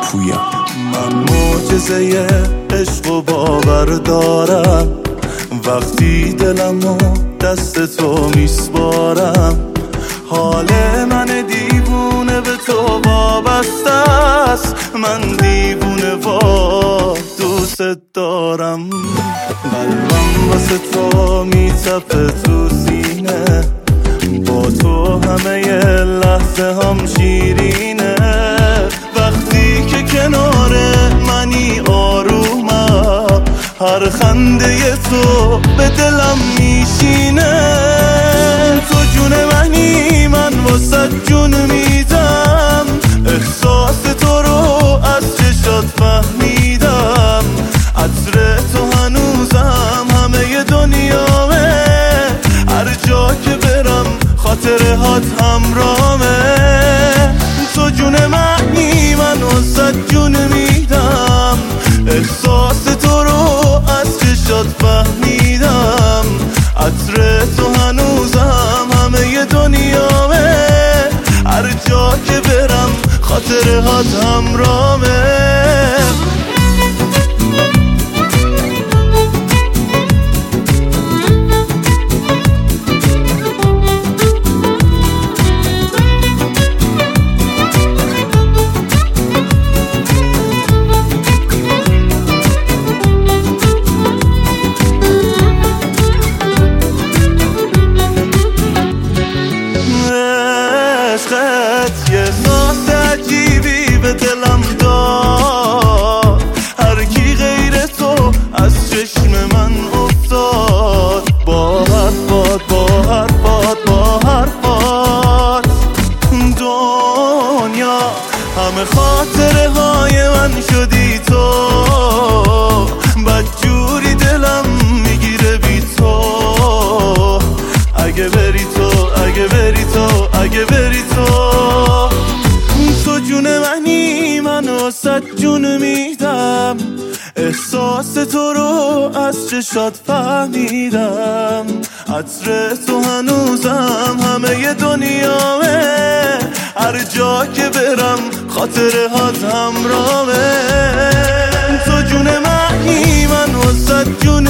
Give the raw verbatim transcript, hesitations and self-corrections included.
پویا. من معجزه عشق و باور دارم، وقتی دلمو دست تو میسپارم. حال من دیوونه به تو وابسته است، من دیوونه و دوست دارم. قلبم واسه تو میتپه تو سینه، با تو همه لحظه هم شیرینه. وقتی که کنار منی آرومم، هر خنده تو به دلم میشینه. تو جون منی، من واسه جون میدم، احساس تو رو از چشات فهمیدم. عطر تو هنوزم همه دنیامه، هر جا که برم خاطرهات همرامه. تو جون منی، من واسه جون میدم، احساس تو رو از چشات فهمیدم. عطر تو هنوزم همه دنیامه، هر جا که برم خاطرهات همرامه. عشقت یه احساس عجیبی به دلم داد، هر کی غیر تو از چشم من افتاد. با حرفات با حرفات با حرفات دنیا همه خاطره های من شدی تو. بدجوری دلم میگیره بی تو، اگه بری تو اگه بری تو اگه بری تو. تو جون منی، من واسه جون میدم، احساس تو رو از چشات فهمیدم. عطر تو هنوزم همه دنیامه، هر جا که برم خاطرهات همرامه. تو جون منی، من واسه جون